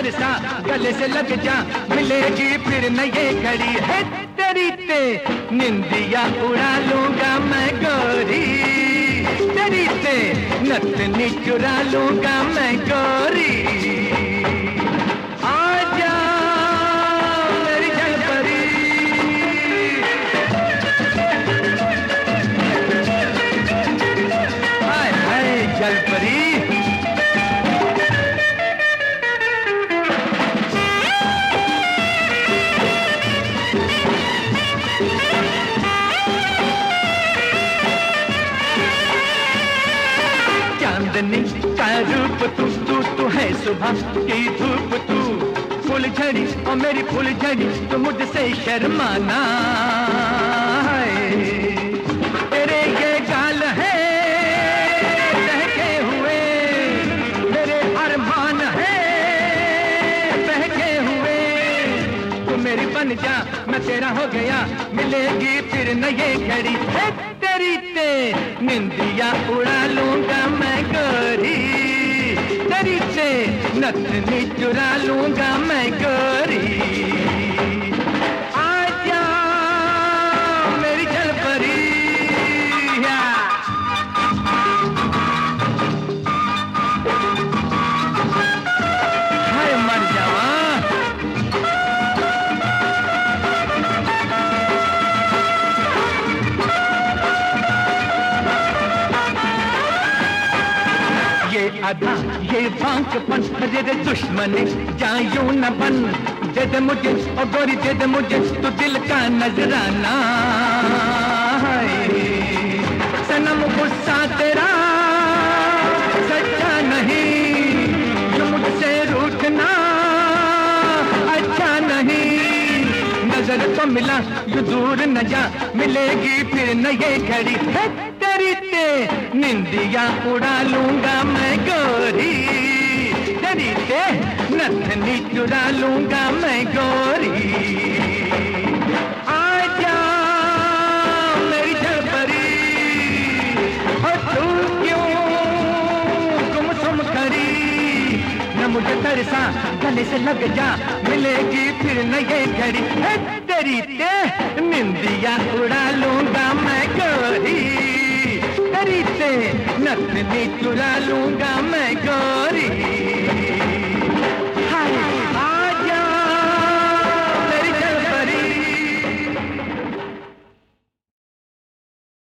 तरसा गले से लग जा, मिलेगी फिर न ये घड़ी है तेरी ते निंदिया उड़ा लूंगा मैं गोरी, तेरी ते नथनी चुरा लूंगा मैं गोरी। आजा मेरी जलपरी, हाय हाय जलपरी। चांदनी का रूप तू है सुबह की धूप, तू फूल झड़ी और मेरी फूल झड़ी, तो मुझसे शर्माना है। तेरे ये गाल है बहके हुए, मेरे अरमान है बहके हुए, तू मेरी बन जा मैं तेरा हो गया, मिलेगी फिर न ये घड़ी है तेरी ते निंदिया उड़ा लूंगा मैं गोरी, तेरी से नथनी चुरा लूंगा मैं गोरी। आजा मेरी जलपरी, हाय मर जावा। ये अदा ये भांकपन तेरे दुश्मन जान यूं न बन, दे दे मुझे और गोरी दे दे मुझे तू दिल का नजराना है। सनम गुस्सा तेरा सच्चा नहीं, जो मुझसे रूठना अच्छा नहीं। नजर तो मिला यू दूर न जा, मिलेगी फिर न ये घड़ी है तेरी ते निंदिया उड़ा लूंगा मैं गोरी, तेरी ते नथनी चुरा लूंगा मैं गोरी। आजा मेरी जलपरी, और तू क्यों गुमसुम खड़ी, न मुझे तरसा गले से लग जा, मिलेगी फिर न ये घड़ी है तेरी ते निंदिया उड़ा लूंगा मैं गोरी, तेरी से नथनी चुरा लूंगा मैं गोरी।